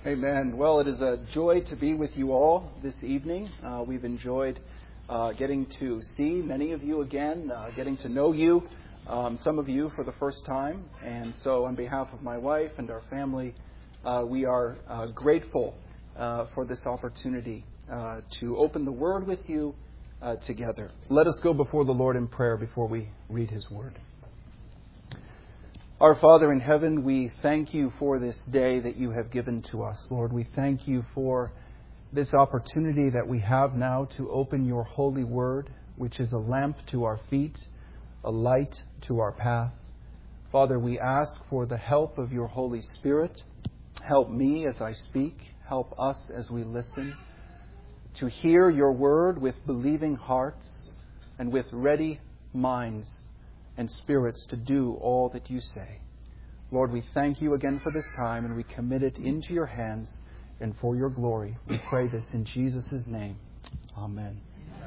Amen. Well, it is a joy to be with you all this evening. We've enjoyed getting to see many of you again, getting to know you, some of you for the first time. And so on behalf of my wife and our family, we are grateful for this opportunity to open the Word with you together. Let us go before the Lord in prayer before we read His Word. Our Father in heaven, we thank you for this day that you have given to us. Lord, we thank you for this opportunity that we have now to open your holy word, which is a lamp to our feet, a light to our path. Father, we ask for the help of your Holy Spirit. Help me as I speak. Help us as we listen to hear your word with believing hearts and with ready minds and spirits to do all that you say. Lord, we thank you again for this time, and we commit it into your hands and for your glory. We pray this in Jesus' name. Amen.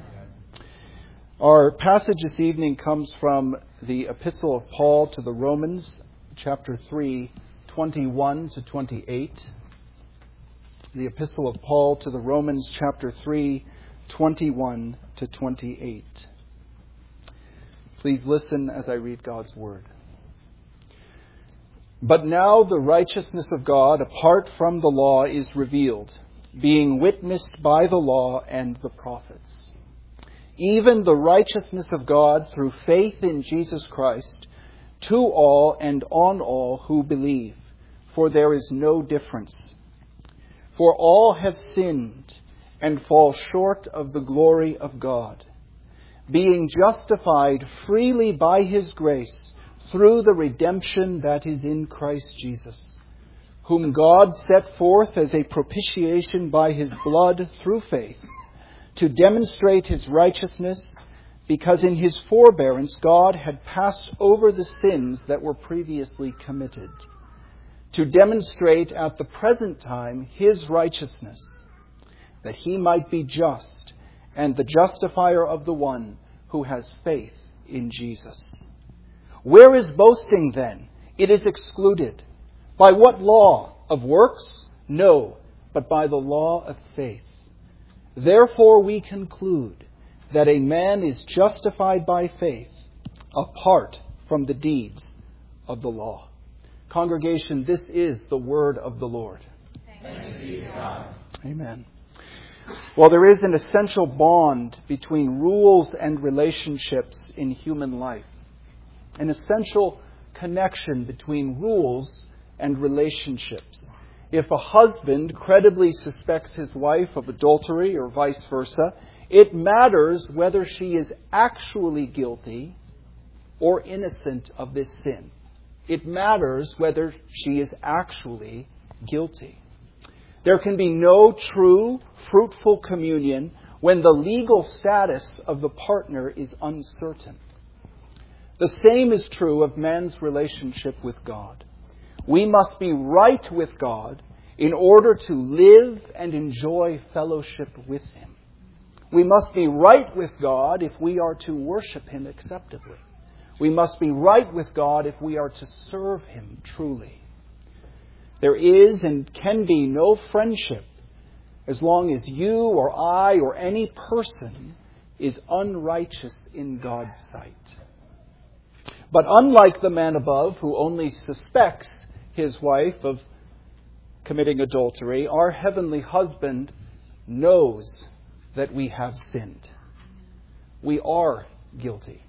Our passage this evening comes from the Epistle of Paul to the Romans, chapter 3, 21 to 28. The Epistle of Paul to the Romans, chapter 3, 21 to 28. Please listen as I read God's word. But now the righteousness of God apart from the law is revealed, being witnessed by the law and the prophets. Even the righteousness of God through faith in Jesus Christ, to all and on all who believe, for there is no difference. For all have sinned and fall short of the glory of God, being justified freely by His grace through the redemption that is in Christ Jesus, whom God set forth as a propitiation by His blood through faith, to demonstrate His righteousness, because in His forbearance God had passed over the sins that were previously committed, to demonstrate at the present time His righteousness, that He might be just and the justifier of the one who has faith in Jesus. Where is boasting then? It is excluded. By what law? Of works? No, but by the law of faith. Therefore we conclude that a man is justified by faith apart from the deeds of the law. Congregation, this is the word of the Lord. Thanks be to God. Amen. Well, there is an essential bond between rules and relationships in human life. An essential connection between rules and relationships. If a husband credibly suspects his wife of adultery or vice versa, it matters whether she is actually guilty or innocent of this sin. It matters whether she is actually guilty. There can be no true, fruitful communion when the legal status of the partner is uncertain. The same is true of man's relationship with God. We must be right with God in order to live and enjoy fellowship with Him. We must be right with God if we are to worship Him acceptably. We must be right with God if we are to serve Him truly. There is and can be no friendship as long as you or I or any person is unrighteous in God's sight. But unlike the man above who only suspects his wife of committing adultery, our heavenly husband knows that we have sinned. We are guilty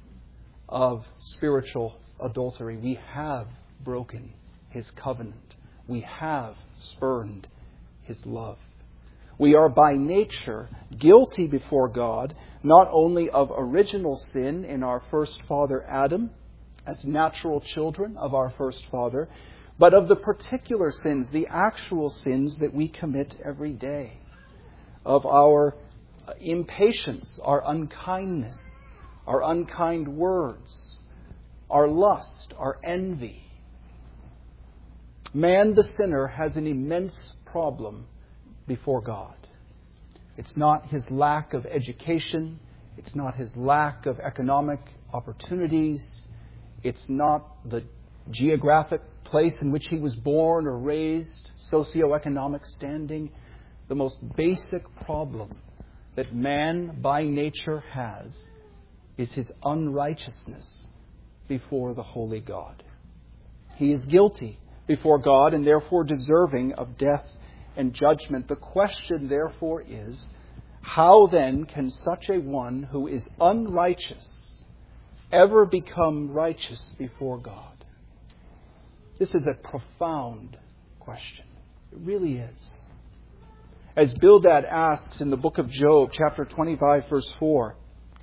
of spiritual adultery. We have broken His covenant. We have spurned His love. We are by nature guilty before God, not only of original sin in our first father Adam, as natural children of our first father, but of the particular sins, the actual sins that we commit every day, of our impatience, our unkindness, our unkind words, our lust, our envy. Man, the sinner, has an immense problem before God. It's not his lack of education. It's not his lack of economic opportunities. It's not the geographic place in which he was born or raised, socioeconomic standing, the most basic problem that man by nature has is his unrighteousness before the holy God. He is guilty before God and therefore deserving of death and judgment. The question therefore is, how then can such a one who is unrighteous ever become righteous before God? This is a profound question. It really is. As Bildad asks in the book of Job, chapter 25, verse 4,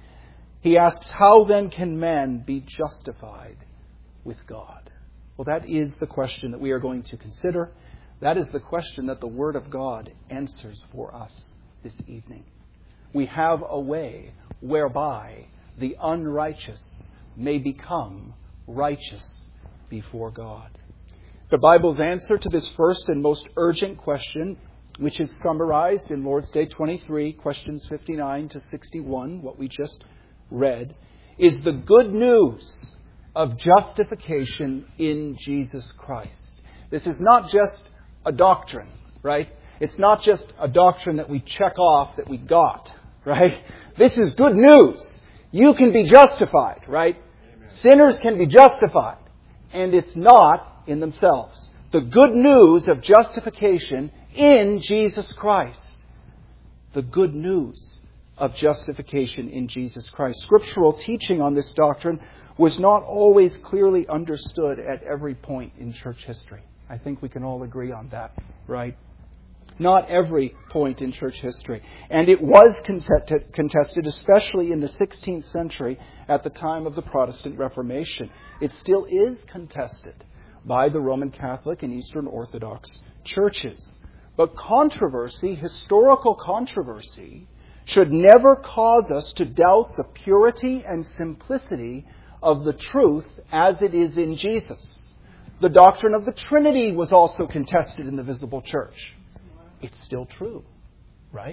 he asks, how then can man be justified with God? Well, that is the question that we are going to consider. That is the question that the Word of God answers for us this evening. We have a way whereby the unrighteous may become righteous before God. The Bible's answer to this first and most urgent question, which is summarized in Lord's Day 23, questions 59 to 61, what we just read, is the good news of justification in Jesus Christ. This is not just a doctrine, right? It's not just a doctrine that we check off that we got, right? This is good news. You can be justified, right? Amen. Sinners can be justified. And it's not in themselves. The good news of justification in Jesus Christ. The good news of justification in Jesus Christ. Scriptural teaching on this doctrine was not always clearly understood at every point in church history. I think we can all agree on that, right? Not every point in church history. And it was contested, especially in the 16th century at the time of the Protestant Reformation. It still is contested by the Roman Catholic and Eastern Orthodox churches. But controversy, historical controversy, should never cause us to doubt the purity and simplicity of the truth as it is in Jesus. The doctrine of the Trinity was also contested in the visible church. It's still true, right?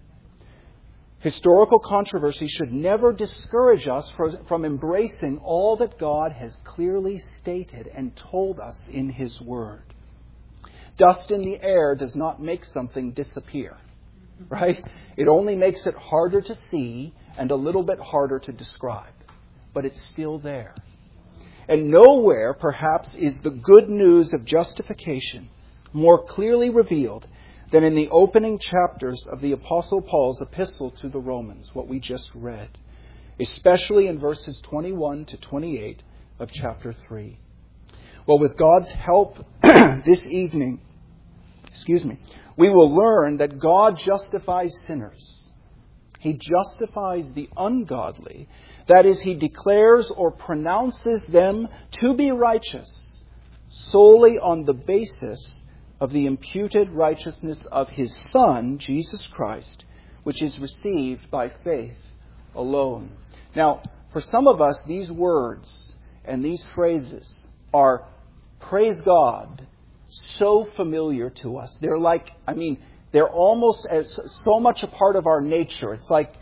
Historical controversy should never discourage us from embracing all that God has clearly stated and told us in His Word. Dust in the air does not make something disappear, right? It only makes it harder to see and a little bit harder to describe. But it's still there. And nowhere, perhaps, is the good news of justification more clearly revealed than in the opening chapters of the Apostle Paul's epistle to the Romans, what we just read, especially in verses 21 to 28 of chapter 3. Well, with God's help this evening, we will learn that God justifies sinners. He justifies the ungodly. That is, He declares or pronounces them to be righteous solely on the basis of the imputed righteousness of His Son, Jesus Christ, which is received by faith alone. Now, for some of us, these words and these phrases are, praise God, so familiar to us. They're like, they're almost as so much a part of our nature. It's like,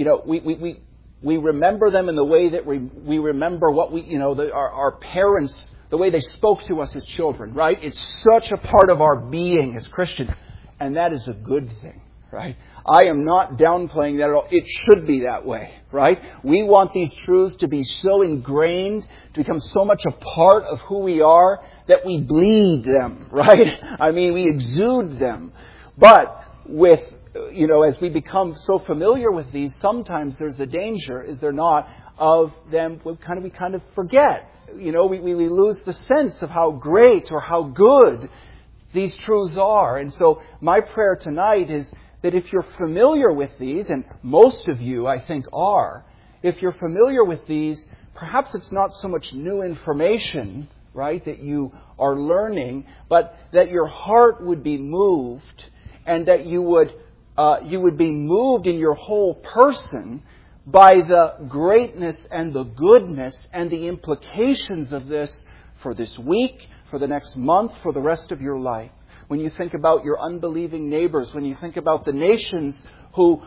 we remember them in the way that we remember what our parents, the way they spoke to us as children, right? It's such a part of our being as Christians. And that is a good thing, right? I am not downplaying that at all. It should be that way, right? We want these truths to be so ingrained, to become so much a part of who we are, that we bleed them, right? We exude them. But with, as we become so familiar with these, sometimes there's the danger, is there not, of them, we kind of forget. We lose the sense of how great or how good these truths are. And so my prayer tonight is that if you're familiar with these, and most of you, I think, are, if you're familiar with these, perhaps it's not so much new information, right, that you are learning, but that your heart would be moved, and that you would be moved in your whole person by the greatness and the goodness and the implications of this for this week, for the next month, for the rest of your life. When you think about your unbelieving neighbors, when you think about the nations who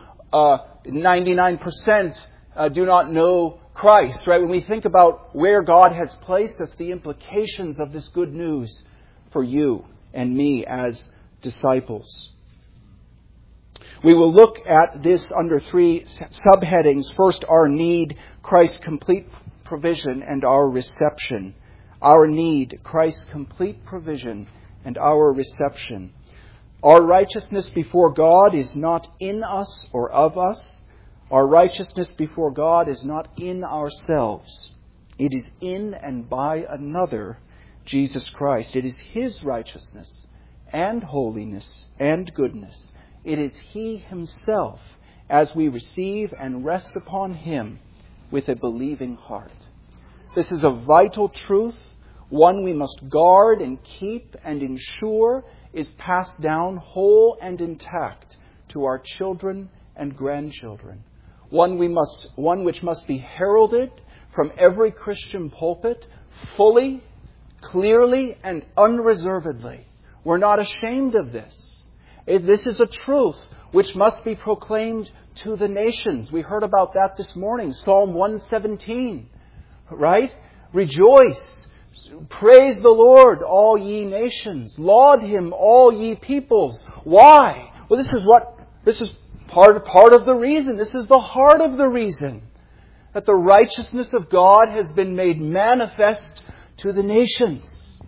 99% do not know Christ, right? When we think about where God has placed us, the implications of this good news for you and me as disciples. We will look at this under 3 subheadings. First, our need, Christ's complete provision, and our reception. Our need, Christ's complete provision, and our reception. Our righteousness before God is not in us or of us. Our righteousness before God is not in ourselves. It is in and by another, Jesus Christ. It is His righteousness and holiness and goodness. It is He Himself as we receive and rest upon Him with a believing heart. This is a vital truth, one we must guard and keep and ensure is passed down whole and intact to our children and grandchildren. One which must be heralded from every Christian pulpit fully, clearly, and unreservedly. We're not ashamed of this. This is a truth which must be proclaimed to the nations. We heard about that this morning. Psalm 117, right? Rejoice, praise the Lord, all ye nations. Laud Him, all ye peoples. Why? Well, this is part of the reason. This is the heart of the reason. That the righteousness of God has been made manifest to the nations.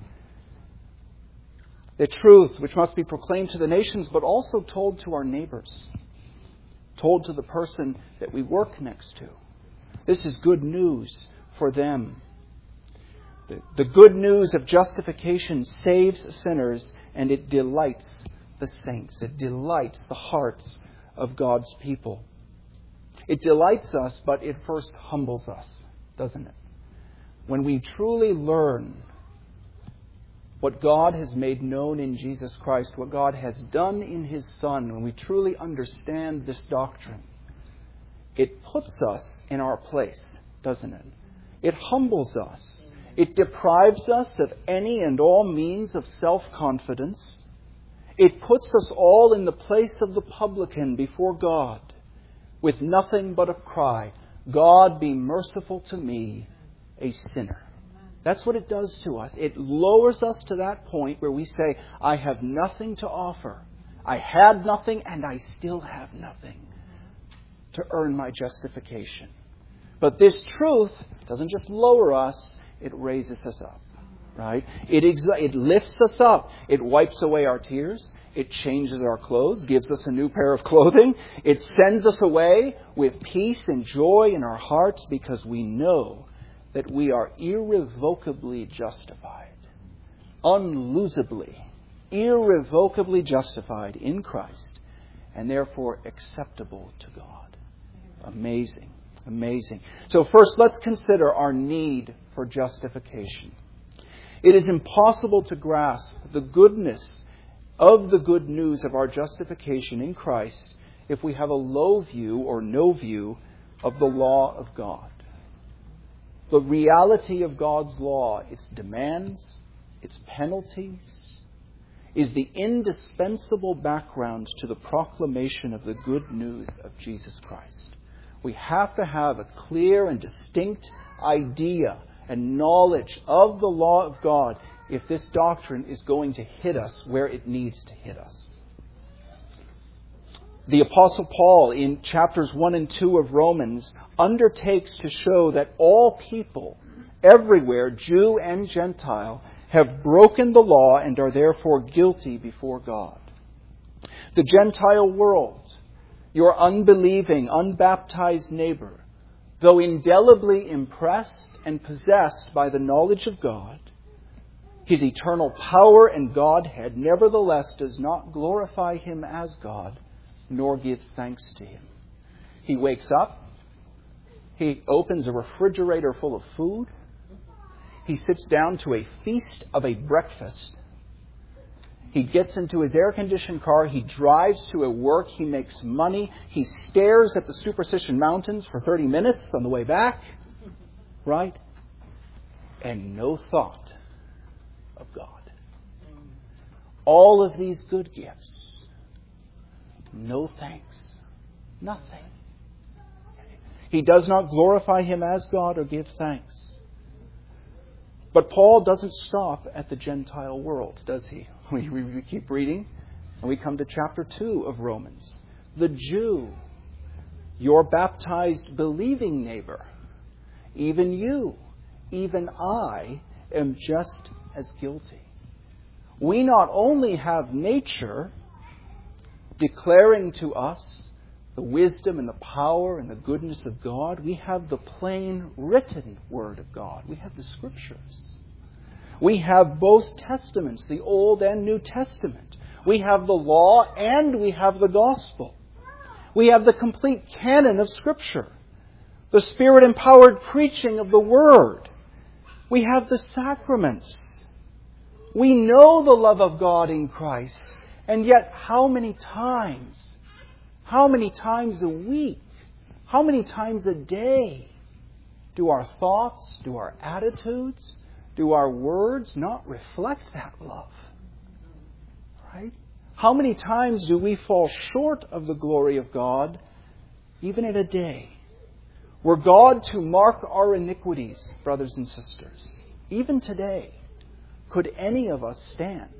The truth which must be proclaimed to the nations, but also told to our neighbors. Told to the person that we work next to. This is good news for them. The good news of justification saves sinners, and it delights the saints. It delights the hearts of God's people. It delights us, but it first humbles us, doesn't it? When we truly learn what God has made known in Jesus Christ, what God has done in His Son, when we truly understand this doctrine, it puts us in our place, doesn't it? It humbles us. It deprives us of any and all means of self-confidence. It puts us all in the place of the publican before God, with nothing but a cry, God be merciful to me, a sinner. That's what it does to us. It lowers us to that point where we say, I have nothing to offer. I had nothing and I still have nothing to earn my justification. But this truth doesn't just lower us, it raises us up. Right? It lifts us up. It wipes away our tears. It changes our clothes, gives us a new pair of clothing. It sends us away with peace and joy in our hearts because we know that we are irrevocably justified, unlosably, irrevocably justified in Christ, and therefore acceptable to God. Amazing, amazing. So first, let's consider our need for justification. It is impossible to grasp the goodness of the good news of our justification in Christ if we have a low view or no view of the law of God. The reality of God's law, its demands, its penalties, is the indispensable background to the proclamation of the good news of Jesus Christ. We have to have a clear and distinct idea and knowledge of the law of God if this doctrine is going to hit us where it needs to hit us. The Apostle Paul, in chapters 1 and 2 of Romans, undertakes to show that all people, everywhere, Jew and Gentile, have broken the law and are therefore guilty before God. The Gentile world, your unbelieving, unbaptized neighbor, though indelibly impressed and possessed by the knowledge of God, His eternal power and Godhead, nevertheless does not glorify Him as God, nor gives thanks to Him. He wakes up. He opens a refrigerator full of food. He sits down to a feast of a breakfast. He gets into his air-conditioned car. He drives to a work. He makes money. He stares at the Superstition Mountains for 30 minutes on the way back. Right? And no thought of God. All of these good gifts. No thanks. Nothing. He does not glorify Him as God or give thanks. But Paul doesn't stop at the Gentile world, does he? We keep reading. And we come to chapter 2 of Romans. The Jew, your baptized believing neighbor, even you, even I, am just as guilty. We not only have nature declaring to us the wisdom and the power and the goodness of God, we have the plain written Word of God. We have the Scriptures. We have both Testaments, the Old and New Testament. We have the law and we have the gospel. We have the complete canon of Scripture, the Spirit-empowered preaching of the Word. We have the sacraments. We know the love of God in Christ. And yet, how many times a week, how many times a day do our thoughts, do our attitudes, do our words not reflect that love? Right? How many times do we fall short of the glory of God, even in a day? Were God to mark our iniquities, brothers and sisters, even today, could any of us stand?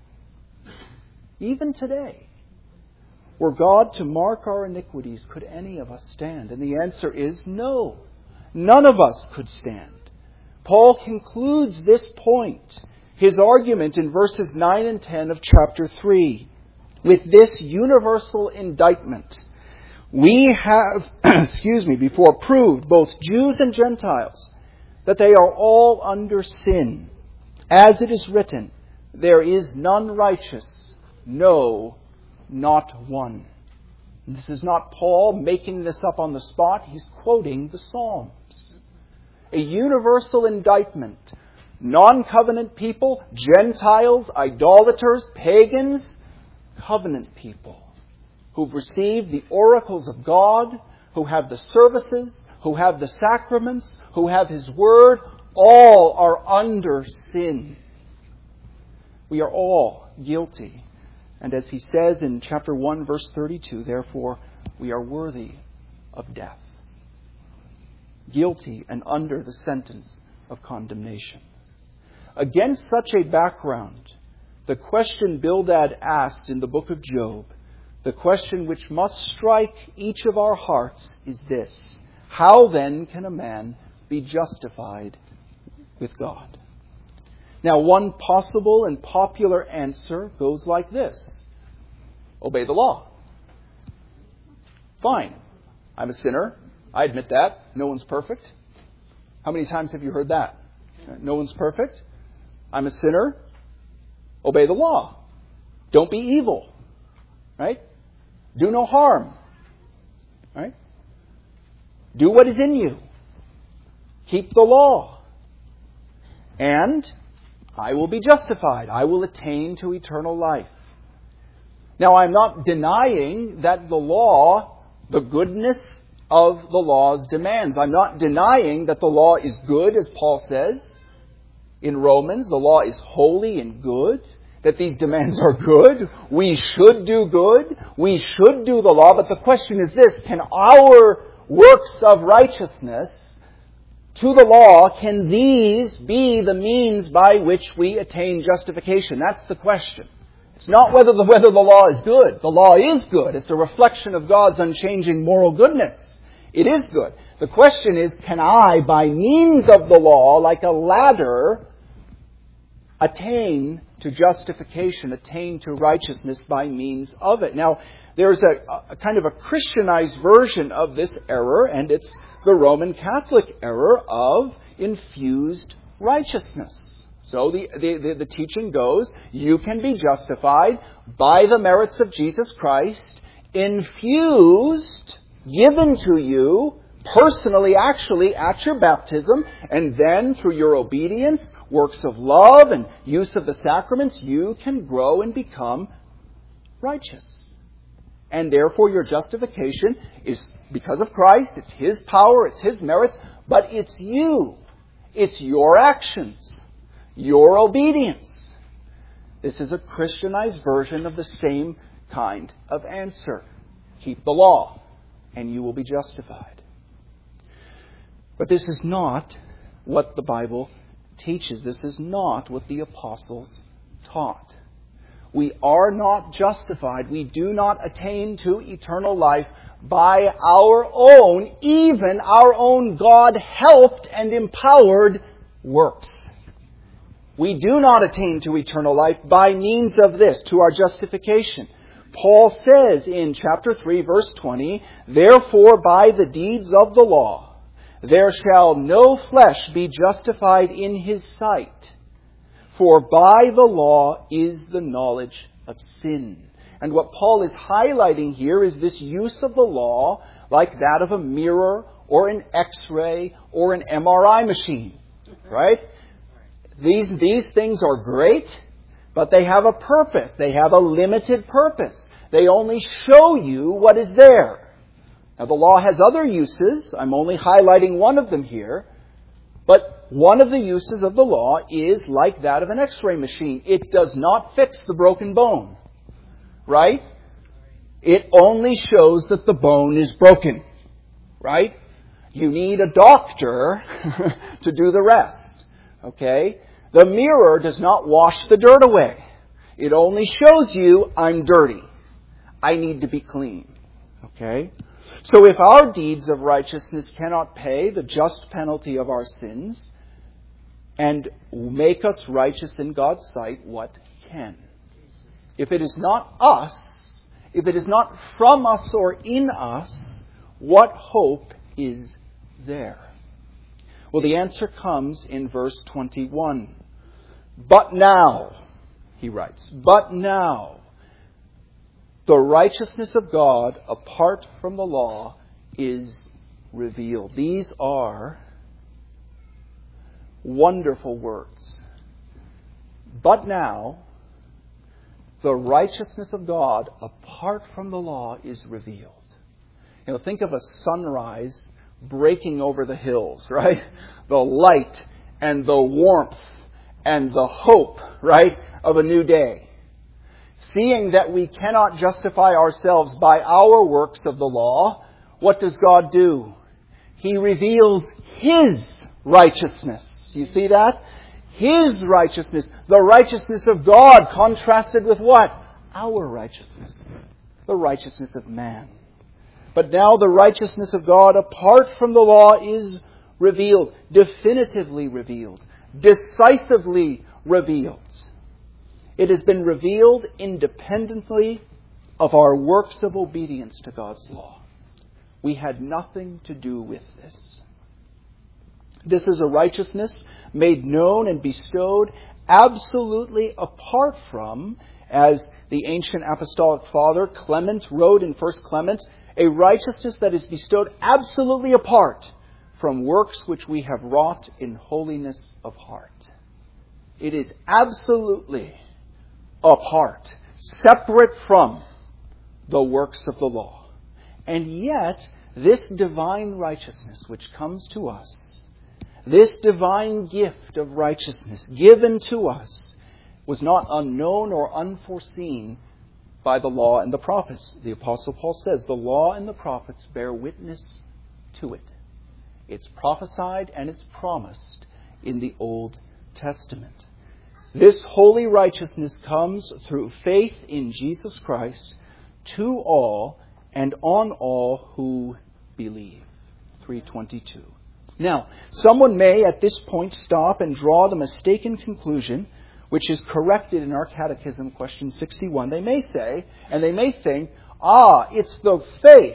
Even today, were God to mark our iniquities, could any of us stand? And the answer is no. None of us could stand. Paul concludes this point, his argument in verses 9 and 10 of chapter 3, with this universal indictment. We have, before proved, both Jews and Gentiles, that they are all under sin. As it is written, there is none righteous, no, not one. And this is not Paul making this up on the spot. He's quoting the Psalms. A universal indictment. Non-covenant people, Gentiles, idolaters, pagans, covenant people who've received the oracles of God, who have the services, who have the sacraments, who have His Word, all are under sin. We are all guilty. And as he says in chapter 1, verse 32, therefore, we are worthy of death. Guilty and under the sentence of condemnation. Against such a background, the question Bildad asked in the book of Job, the question which must strike each of our hearts is this: how then can a man be justified with God? Now, one possible and popular answer goes like this: obey the law. Fine. I'm a sinner. I admit that. No one's perfect. How many times have you heard that? No one's perfect. I'm a sinner. Obey the law. Don't be evil. Right? Do no harm. Right? Do what is in you. Keep the law. And I will be justified. I will attain to eternal life. Now, I'm not denying that the law, the goodness of the law's demands. I'm not denying that the law is good, as Paul says in Romans. The law is holy and good, that these demands are good. We should do good. We should do the law. But the question is this: can our works of righteousness to the law, can these be the means by which we attain justification? That's the question. It's not whether the law is good. The law is good. It's a reflection of God's unchanging moral goodness. It is good. The question is, can I, by means of the law, like a ladder, attain to justification, attain to righteousness by means of it? Now, there's a kind of a Christianized version of this error, and it's the Roman Catholic error of infused righteousness. So the teaching goes, you can be justified by the merits of Jesus Christ, infused, given to you, personally, actually, at your baptism, and then through your obedience, works of love, and use of the sacraments, you can grow and become righteous. And therefore your justification is because of Christ. It's His power, it's His merits, but it's you. It's your actions, your obedience. This is a Christianized version of the same kind of answer. Keep the law, and you will be justified. But this is not what the Bible teaches. This is not what the apostles taught. We are not justified. We do not attain to eternal life by our own, even our own God-helped and empowered works. We do not attain to eternal life by means of this, to our justification. Paul says in chapter 3, verse 20, "Therefore by the deeds of the law, there shall no flesh be justified in his sight. For by the law is the knowledge of sin." And what Paul is highlighting here is this use of the law like that of a mirror or an X-ray or an MRI machine. Right? These things are great, but they have a purpose. They have a limited purpose. They only show you what is there. Now the law has other uses. I'm only highlighting one of them here. But one of the uses of the law is like that of an X-ray machine. It does not fix the broken bone. Right? It only shows that the bone is broken. Right? You need a doctor to do the rest. Okay? The mirror does not wash the dirt away. It only shows you, I'm dirty. I need to be clean. Okay? So if our deeds of righteousness cannot pay the just penalty of our sins and make us righteous in God's sight, what can? If it is not us, if it is not from us or in us, what hope is there? Well, the answer comes in verse 21. "But now," he writes, "but now, the righteousness of God apart from the law is revealed." These are wonderful words. But now, the righteousness of God apart from the law is revealed. You know, think of a sunrise breaking over the hills, right? The light and the warmth and the hope, right, of a new day. Seeing that we cannot justify ourselves by our works of the law, what does God do? He reveals His righteousness. Do you see that? His righteousness. The righteousness of God contrasted with what? Our righteousness. The righteousness of man. But now the righteousness of God apart from the law is revealed. Definitively revealed. Decisively revealed. It has been revealed independently of our works of obedience to God's law. We had nothing to do with this. This is a righteousness made known and bestowed absolutely apart from, as the ancient apostolic father Clement wrote in 1 Clement, a righteousness that is bestowed absolutely apart from works which we have wrought in holiness of heart. It is absolutely apart, separate from the works of the law. And yet, this divine righteousness which comes to us, this divine gift of righteousness given to us, was not unknown or unforeseen by the law and the prophets. The Apostle Paul says the law and the prophets bear witness to it. It's prophesied and it's promised in the Old Testament. This holy righteousness comes through faith in Jesus Christ to all and on all who believe. 3:22. Now, someone may at this point stop and draw the mistaken conclusion, which is corrected in our catechism, question 61. They may say, and they may think, it's the faith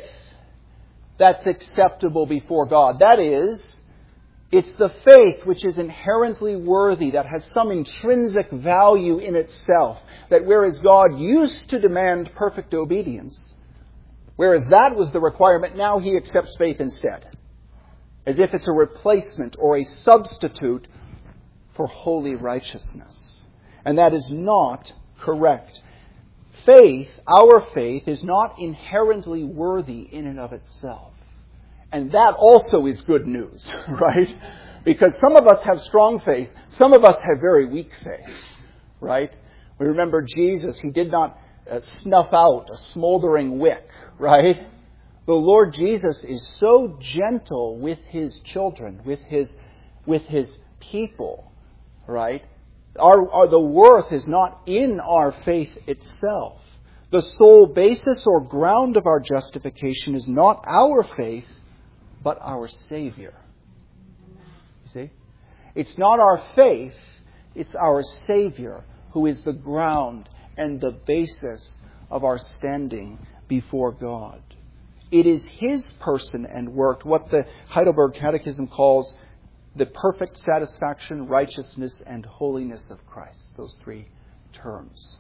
that's acceptable before God. That is, it's the faith which is inherently worthy, that has some intrinsic value in itself. That whereas God used to demand perfect obedience, whereas that was the requirement, now He accepts faith instead. As if it's a replacement or a substitute for holy righteousness. And that is not correct. Faith, our faith, is not inherently worthy in and of itself. And that also is good news, right? Because some of us have strong faith. Some of us have very weak faith, right? We remember Jesus, He did not snuff out a smoldering wick, right? The Lord Jesus is so gentle with His children, with His people, right? The worth is not in our faith itself. The sole basis or ground of our justification is not our faith, but our Savior. You see? It's not our faith, it's our Savior who is the ground and the basis of our standing before God. It is His person and work, what the Heidelberg Catechism calls the perfect satisfaction, righteousness, and holiness of Christ. Those three terms.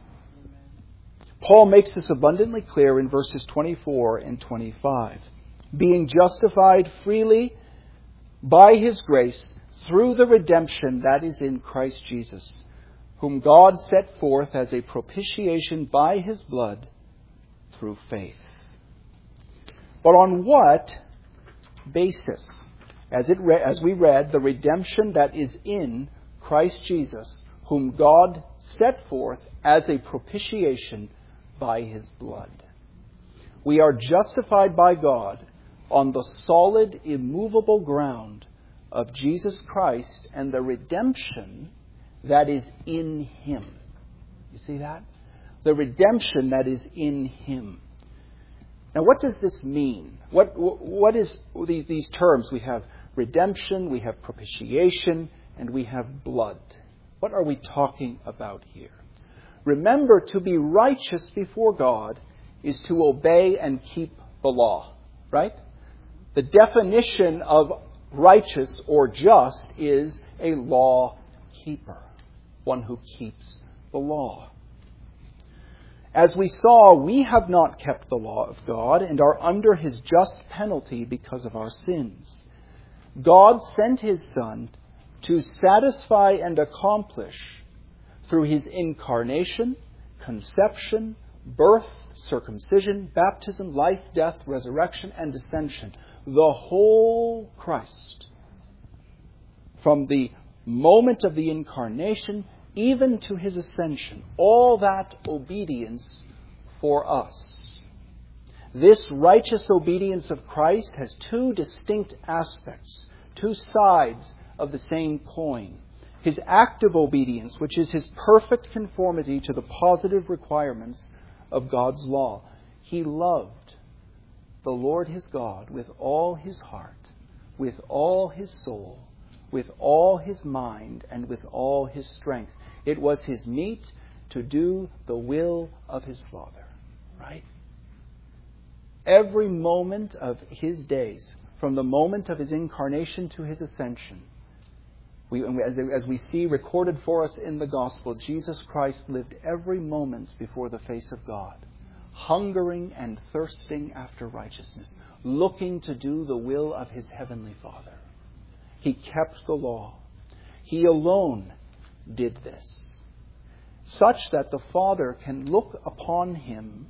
Paul makes this abundantly clear in verses 24 and 25. Being justified freely by His grace through the redemption that is in Christ Jesus, whom God set forth as a propitiation by His blood through faith. But on what basis? As we read, the redemption that is in Christ Jesus, whom God set forth as a propitiation by His blood. We are justified by God on the solid, immovable ground of Jesus Christ and the redemption that is in Him. You see that? The redemption that is in Him. Now, what does this mean? What is these terms? We have redemption, we have propitiation, and we have blood. What are we talking about here? Remember, to be righteous before God is to obey and keep the law, right? The definition of righteous or just is a law keeper, one who keeps the law. As we saw, we have not kept the law of God and are under His just penalty because of our sins. God sent His Son to satisfy and accomplish, through His incarnation, conception, birth, circumcision, baptism, life, death, resurrection, and ascension, the whole Christ. From the moment of the incarnation even to His ascension, all that obedience for us. This righteous obedience of Christ has two distinct aspects, two sides of the same coin. His active obedience, which is His perfect conformity to the positive requirements of God's law. He loved the Lord His God with all His heart, with all His soul, with all His mind, and with all His strength. It was His meat to do the will of His Father. Right? Every moment of His days, from the moment of His incarnation to His ascension, as we see recorded for us in the Gospel, Jesus Christ lived every moment before the face of God, hungering and thirsting after righteousness, looking to do the will of His heavenly Father. He kept the law. He alone did this, such that the Father can look upon Him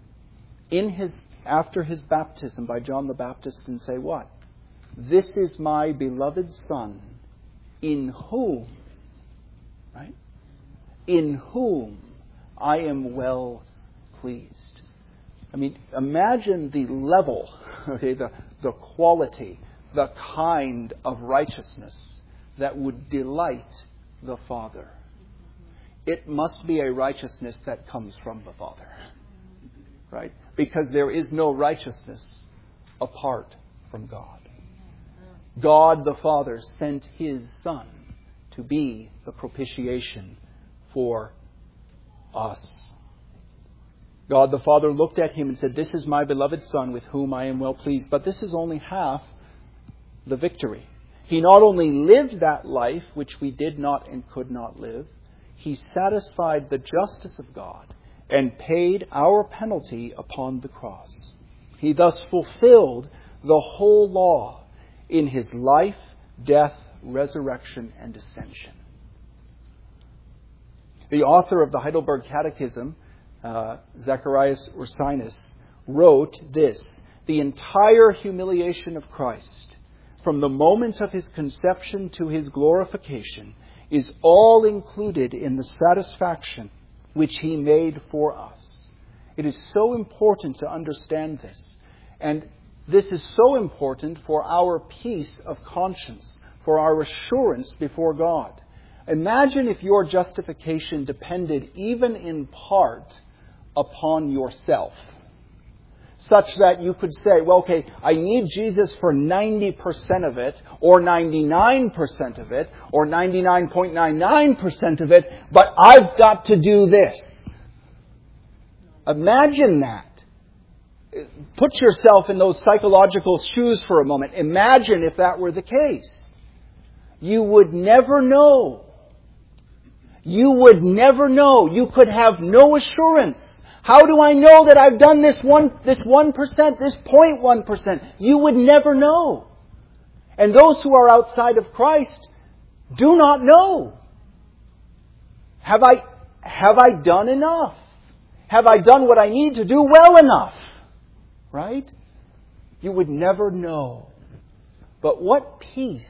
after His baptism by John the Baptist and say, what? This is my beloved Son, in whom, right? In whom I am well pleased. I mean, imagine the level, okay, the quality, the kind of righteousness that would delight the Father. It must be a righteousness that comes from the Father, right? Because there is no righteousness apart from God. God the Father sent His Son to be the propitiation for us. God the Father looked at Him and said, this is my beloved Son with whom I am well pleased. But this is only half the victory. He not only lived that life which we did not and could not live, He satisfied the justice of God and paid our penalty upon the cross. He thus fulfilled the whole law in His life, death, resurrection, and ascension. The author of the Heidelberg Catechism, Zacharias Ursinus, wrote this: the entire humiliation of Christ, from the moment of His conception to His glorification, is all included in the satisfaction which He made for us. It is so important to understand this. And this is so important for our peace of conscience, for our assurance before God. Imagine if your justification depended even in part upon yourself, such that you could say, well, okay, I need Jesus for 90% of it, or 99% of it, or 99.99% of it, but I've got to do this. Imagine that. Put yourself in those psychological shoes for a moment. Imagine if that were the case. You would never know. You would never know. You could have no assurance. How do I know that I've done this 1%, this 0.1%? You would never know. And those who are outside of Christ do not know. Have I done enough? Have I done what I need to do well enough? Right? You would never know. But what peace,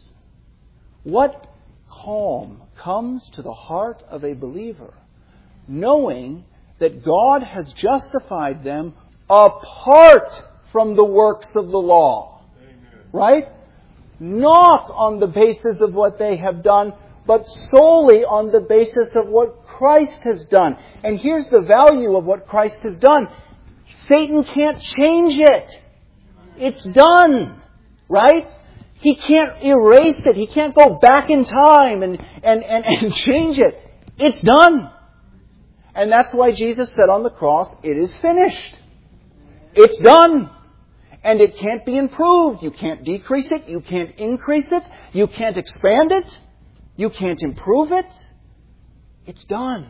what calm comes to the heart of a believer, knowing that God has justified them apart from the works of the law. Amen. Right? Not on the basis of what they have done, but solely on the basis of what Christ has done. And here's the value of what Christ has done. Satan can't change it. It's done. Right? He can't erase it. He can't go back in time and change it. It's done. And that's why Jesus said on the cross, it is finished. It's done. And it can't be improved. You can't decrease it. You can't increase it. You can't expand it. You can't improve it. It's done.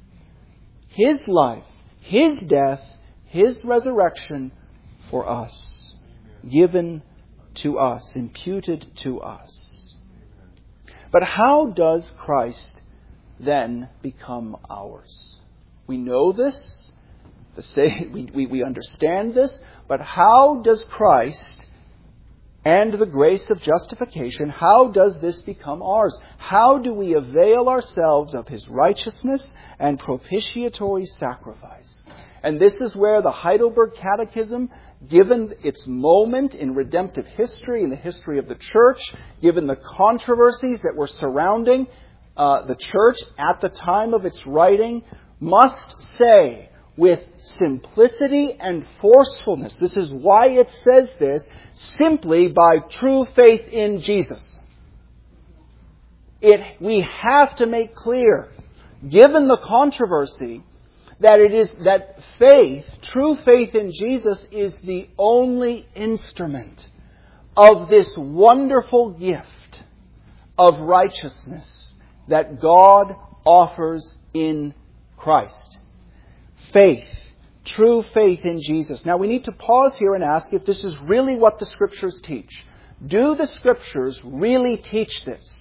His life, His death, His resurrection for us. Given to us, imputed to us. But how does Christ then become ours? We know this, we understand this, but how does Christ and the grace of justification, how does this become ours? How do we avail ourselves of His righteousness and propitiatory sacrifice? And this is where the Heidelberg Catechism, given its moment in redemptive history, in the history of the Church, given the controversies that were surrounding the Church at the time of its writing, must say with simplicity and forcefulness, this is why it says this, simply by true faith in Jesus. We have to make clear, given the controversy, that faith, true faith in Jesus, is the only instrument of this wonderful gift of righteousness that God offers in Christ. Faith, true faith in Jesus. Now we need to pause here and ask if this is really what the Scriptures teach. Do the Scriptures really teach this?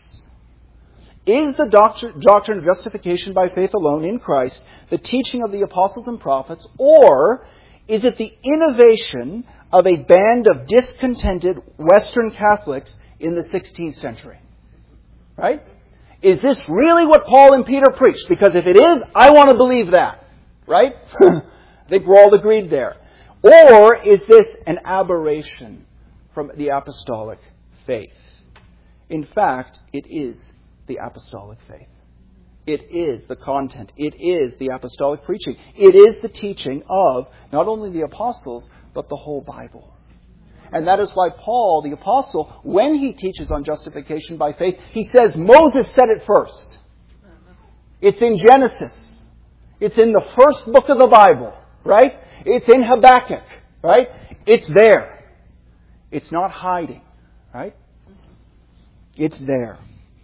Is the doctrine of justification by faith alone in Christ the teaching of the apostles and prophets, or is it the innovation of a band of discontented Western Catholics in the 16th century? Right? Is this really what Paul and Peter preached? Because if it is, I want to believe that. Right? I think we're all agreed there. Or is this an aberration from the apostolic faith? In fact, it is the apostolic faith. It is the content. It is the apostolic preaching. It is the teaching of not only the apostles, but the whole Bible. And that is why Paul, the apostle, when he teaches on justification by faith, he says Moses said it first. It's in Genesis. It's in the first book of the Bible, right? It's in Habakkuk, right? It's there. It's not hiding, right? It's there.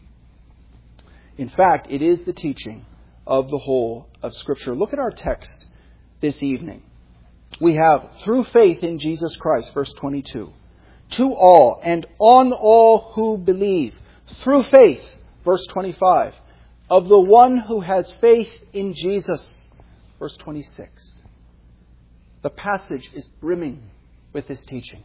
In fact, it is the teaching of the whole of Scripture. Look at our text this evening. We have, through faith in Jesus Christ, verse 22, to all and on all who believe, through faith, verse 25, of the one who has faith in Jesus, verse 26. The passage is brimming with this teaching.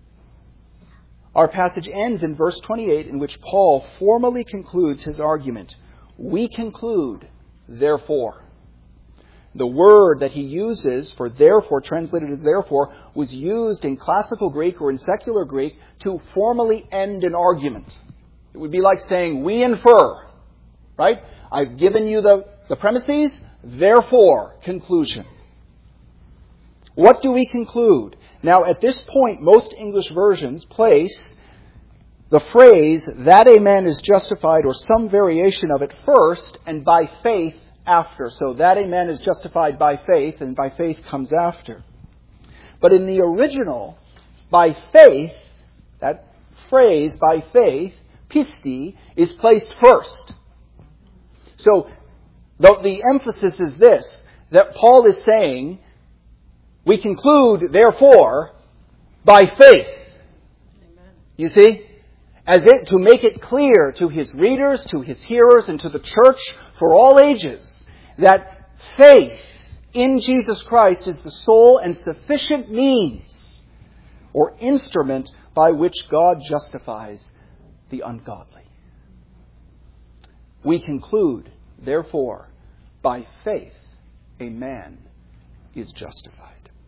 Our passage ends in verse 28, in which Paul formally concludes his argument. We conclude, therefore. The word that he uses for therefore, translated as therefore, was used in classical Greek or in secular Greek to formally end an argument. It would be like saying, we infer. Right? I've given you the premises, therefore, conclusion. What do we conclude? Now, at this point, most English versions place the phrase, that a man is justified, or some variation of it first, and by faith after. So, that a man is justified by faith, and by faith comes after. But in the original, by faith, that phrase, by faith, pisti, is placed first. So, the emphasis is this, that Paul is saying, we conclude, therefore, by faith. Amen. You see? To make it clear to his readers, to his hearers, and to the church for all ages, that faith in Jesus Christ is the sole and sufficient means or instrument by which God justifies the ungodly. We conclude, therefore, by faith, a man is justified.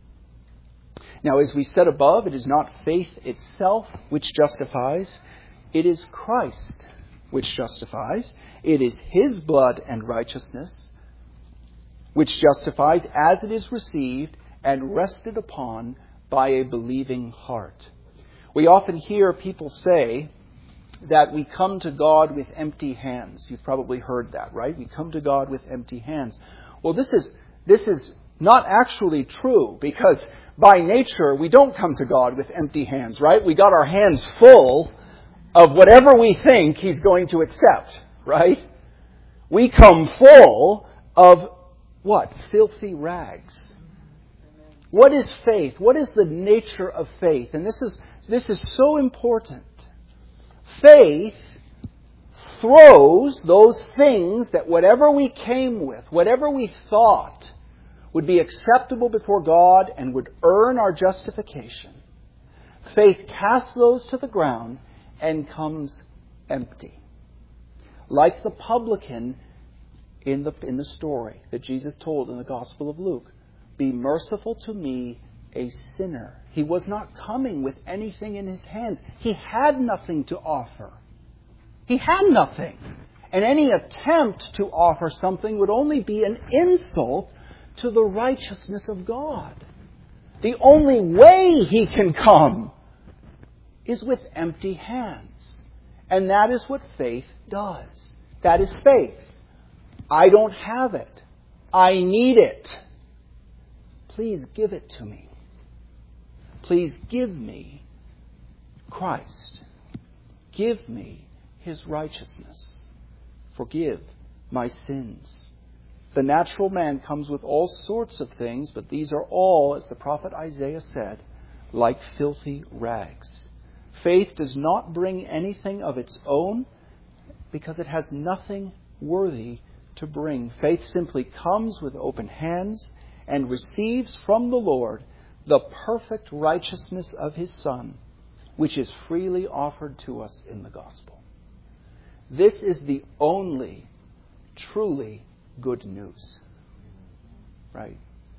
Now, as we said above, it is not faith itself which justifies. It is Christ which justifies. It is His blood and righteousness which justifies as it is received and rested upon by a believing heart. We often hear people say that we come to God with empty hands. You've probably heard that, right? We come to God with empty hands. Well, this is not actually true, because by nature we don't come to God with empty hands, right? We got our hands full of whatever we think He's going to accept, right? We come full of what? Filthy rags. What is faith? What is the nature of faith? And this is so important. Faith throws those things that whatever we came with, whatever we thought would be acceptable before God and would earn our justification. Faith casts those to the ground and comes empty. Like the publican in the story that Jesus told in the Gospel of Luke. Be merciful to me, a sinner. He was not coming with anything in his hands. He had nothing to offer. He had nothing. And any attempt to offer something would only be an insult to the righteousness of God. The only way he can come is with empty hands. And that is what faith does. That is faith. I don't have it. I need it. Please give it to me. Please give me Christ. Give me His righteousness. Forgive my sins. The natural man comes with all sorts of things, but these are all, as the prophet Isaiah said, like filthy rags. Faith does not bring anything of its own because it has nothing worthy to bring. Faith simply comes with open hands and receives from the Lord the perfect righteousness of His Son, which is freely offered to us in the gospel. This is the only truly good news. Right?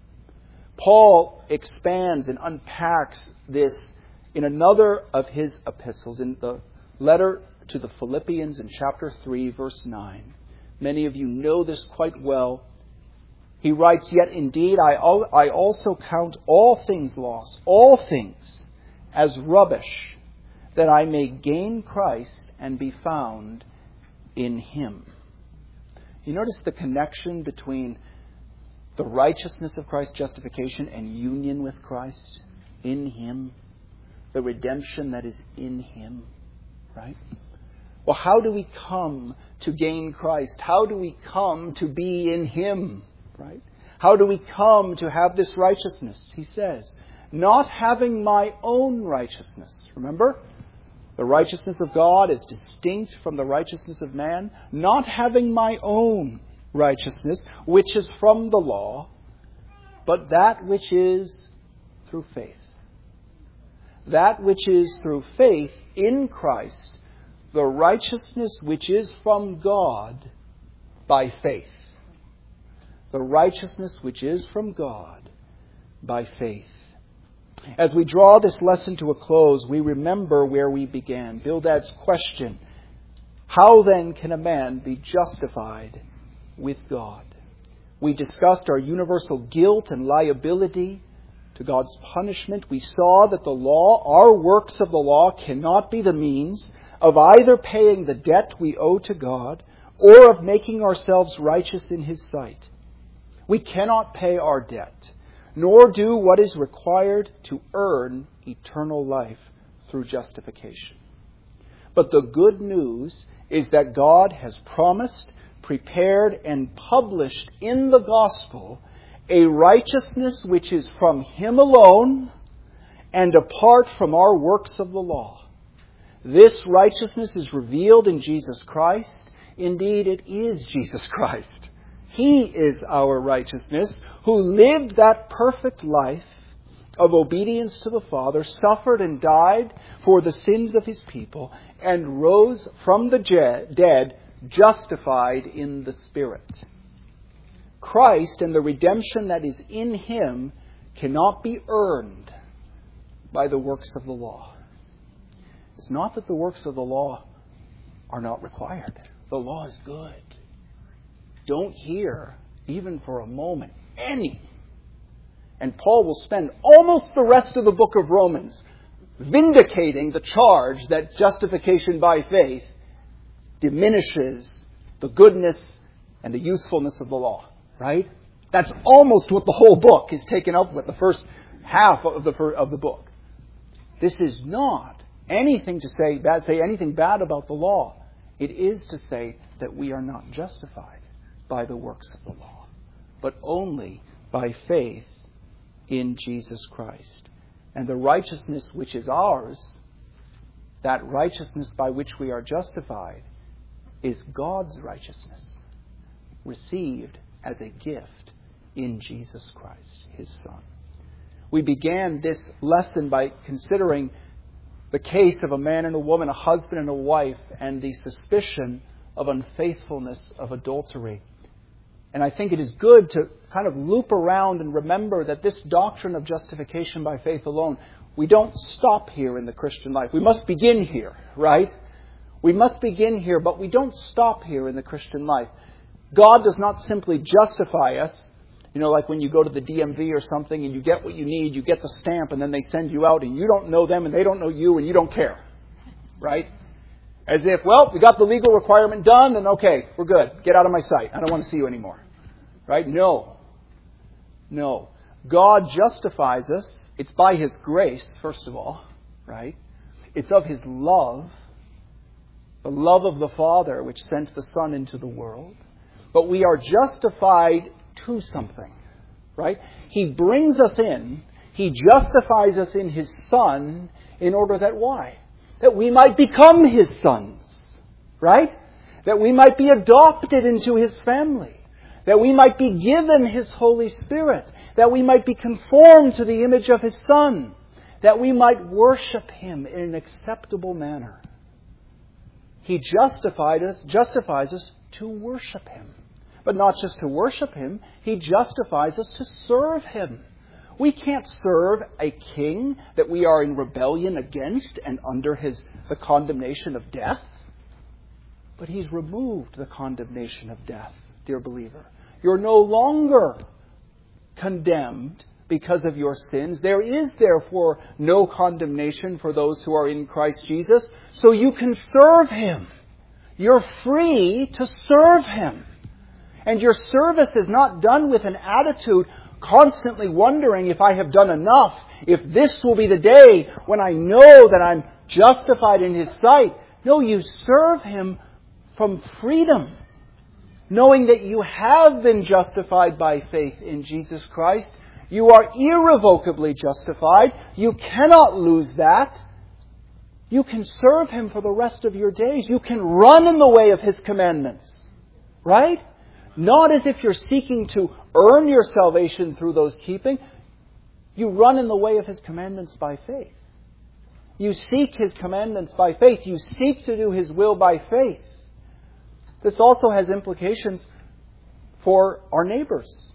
Paul expands and unpacks this in another of his epistles, in the letter to the Philippians in chapter 3, verse 9. Many of you know this quite well. He writes, Yet indeed I also count all things lost, all things as rubbish, that I may gain Christ and be found in Him. You notice the connection between the righteousness of Christ's justification and union with Christ in Him, the redemption that is in Him, right? Well, how do we come to gain Christ? How do we come to be in Him, right? How do we come to have this righteousness? He says, not having my own righteousness. Remember? The righteousness of God is distinct from the righteousness of man. Not having my own righteousness, which is from the law, but that which is through faith. That which is through faith in Christ, the righteousness which is from God by faith. The righteousness which is from God by faith. As we draw this lesson to a close, we remember where we began. Bildad's question, How then can a man be justified with God? We discussed our universal guilt and liability to God's punishment. We saw that the law, our works of the law, cannot be the means of either paying the debt we owe to God or of making ourselves righteous in His sight. We cannot pay our debt, nor do what is required to earn eternal life through justification. But the good news is that God has promised, prepared, and published in the gospel a righteousness which is from Him alone and apart from our works of the law. This righteousness is revealed in Jesus Christ. Indeed, it is Jesus Christ. He is our righteousness, who lived that perfect life of obedience to the Father, suffered and died for the sins of His people, and rose from the dead, justified in the Spirit. Christ and the redemption that is in Him cannot be earned by the works of the law. It's not that the works of the law are not required. The law is good. Don't hear, even for a moment, any. And Paul will spend almost the rest of the book of Romans vindicating the charge that justification by faith diminishes the goodness and the usefulness of the law. Right? That's almost what the whole book is taken up with, the first half of the book. This is not anything to say anything bad about the law. It is to say that we are not justified by the works of the law, but only by faith in Jesus Christ. And the righteousness which is ours, that righteousness by which we are justified, is God's righteousness, received as a gift in Jesus Christ, His Son. We began this lesson by considering the case of a man and a woman, a husband and a wife, and the suspicion of unfaithfulness of adultery. And I think it is good to kind of loop around and remember that this doctrine of justification by faith alone, we don't stop here in the Christian life. We must begin here, right? We must begin here, but we don't stop here in the Christian life. God does not simply justify us, like when you go to the DMV or something and you get what you need, you get the stamp, and then they send you out and you don't know them and they don't know you and you don't care, right? As if, we got the legal requirement done and okay, we're good. Get out of my sight. I don't want to see you anymore. Right? No. God justifies us. It's by His grace, first of all, right? It's of His love, the love of the Father which sent the Son into the world. But we are justified to something, right? He brings us in. He justifies us in His Son in order that why? That we might become His sons, right? That we might be adopted into His family. That we might be given His Holy Spirit. That we might be conformed to the image of His Son. That we might worship Him in an acceptable manner. He justifies us to worship Him. But not just to worship Him, He justifies us to serve Him. We can't serve a king that we are in rebellion against and under the condemnation of death. But He's removed the condemnation of death, dear believer. You're no longer condemned because of your sins. There is therefore no condemnation for those who are in Christ Jesus. So you can serve Him. You're free to serve Him. And your service is not done with an attitude constantly wondering if I have done enough, if this will be the day when I know that I'm justified in His sight. No, you serve Him from freedom, knowing that you have been justified by faith in Jesus Christ. You are irrevocably justified. You cannot lose that. You can serve Him for the rest of your days. You can run in the way of His commandments, right? Not as if you're seeking to earn your salvation through those keeping. You run in the way of His commandments by faith. You seek His commandments by faith. You seek to do His will by faith. This also has implications for our neighbors.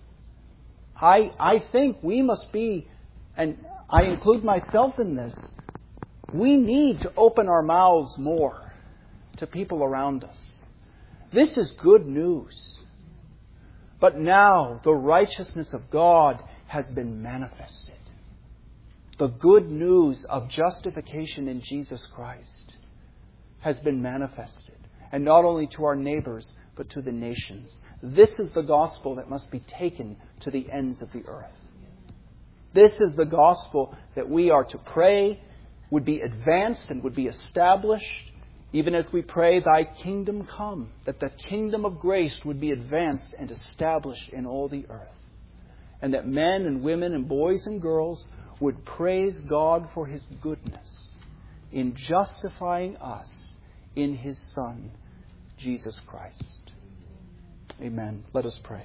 I think we must be, and I include myself in this, we need to open our mouths more to people around us. This is good news. But now the righteousness of God has been manifested. The good news of justification in Jesus Christ has been manifested. And not only to our neighbors, but to the nations. This is the gospel that must be taken to the ends of the earth. This is the gospel that we are to pray would be advanced and would be established, even as we pray, Thy kingdom come, that the kingdom of grace would be advanced and established in all the earth. And that men and women and boys and girls would praise God for His goodness in justifying us in His Son, Jesus Christ. Amen. Let us pray.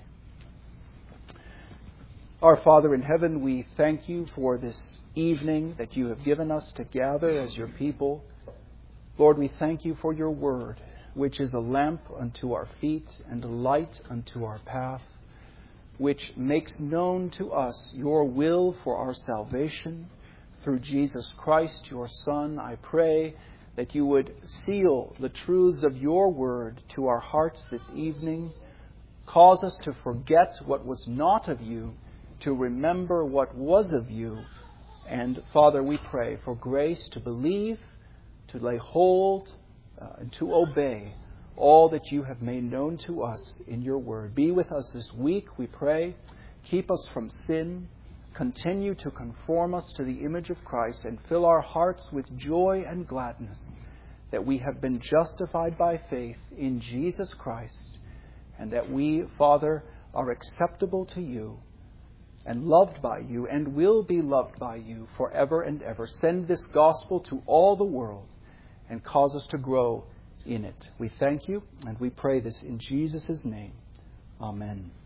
Our Father in heaven, we thank You for this evening that You have given us to gather as Your people. Lord, we thank You for Your word, which is a lamp unto our feet and a light unto our path, which makes known to us Your will for our salvation through Jesus Christ, Your Son. I pray that You would seal the truths of Your word to our hearts this evening. Cause us to forget what was not of You, to remember what was of You. And Father, we pray for grace to believe, to lay hold, and to obey all that You have made known to us in Your word. Be with us this week, we pray. Keep us from sin. Continue to conform us to the image of Christ and fill our hearts with joy and gladness that we have been justified by faith in Jesus Christ, and that we, Father, are acceptable to You and loved by You and will be loved by You forever and ever. Send this gospel to all the world and cause us to grow in it. We thank You and we pray this in Jesus' name. Amen.